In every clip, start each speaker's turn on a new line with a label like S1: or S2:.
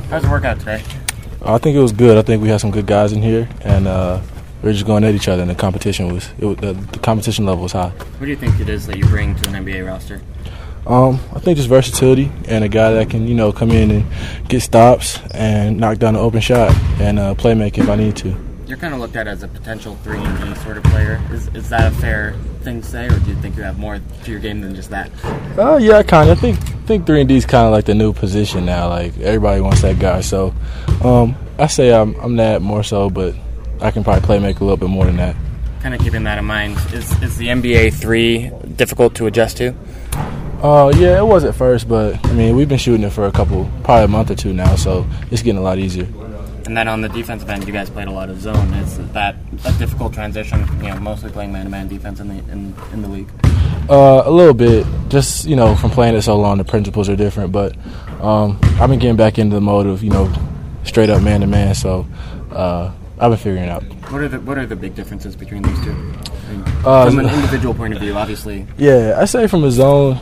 S1: How's the workout today?
S2: I think it was good. I think we had some good guys in here, and we were just going at each other, and the competition level was high.
S1: What do you think it is that you bring to an NBA roster?
S2: I think just versatility and a guy that can, come in and get stops and knock down an open shot and play make if I need to.
S1: You're kind of looked at as a potential 3-and-D sort of player. Is that a fair thing to say, or do you think you have more to your game than just that?
S2: Yeah, kind of. I think 3-and-D is kind of like the new position now. Like, everybody wants that guy. So I say I'm that more so, but I can probably play make a little bit more than that.
S1: Kind of keeping that in mind, is the NBA 3 difficult to adjust to?
S2: Yeah, it was at first, but, we've been shooting it for probably a month or two now, so it's getting a lot easier.
S1: And then on the defensive end, you guys played a lot of zone. Is that a difficult transition, mostly playing man-to-man defense in the league?
S2: A little bit. Just, from playing it so long, the principles are different. But I've been getting back into the mode of, straight-up man-to-man, so I've been figuring it out.
S1: What are the big differences between these two? From an individual point of view, obviously.
S2: Yeah, I say from a zone,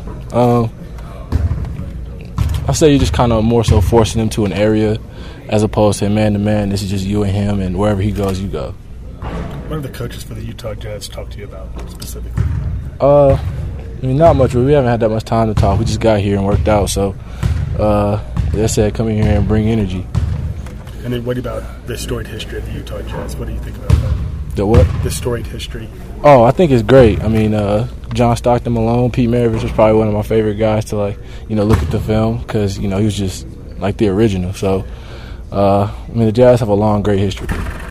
S2: I say you just kind of more so forcing him to an area as opposed to man-to-man. This is just you and him, and wherever he goes, you go.
S3: What have the coaches for the Utah Jazz talked to you about specifically?
S2: Not much. We haven't had that much time to talk. We just got here and worked out. So they said come in here and bring energy.
S3: And then what about the storied history of the Utah Jazz? What do you think about that?
S2: The what?
S3: The storied history.
S2: Oh, I think it's great. John Stockton Malone, Pete Maravich was probably one of my favorite guys to look at the film because he was just like the original. So the Jazz have a long, great history.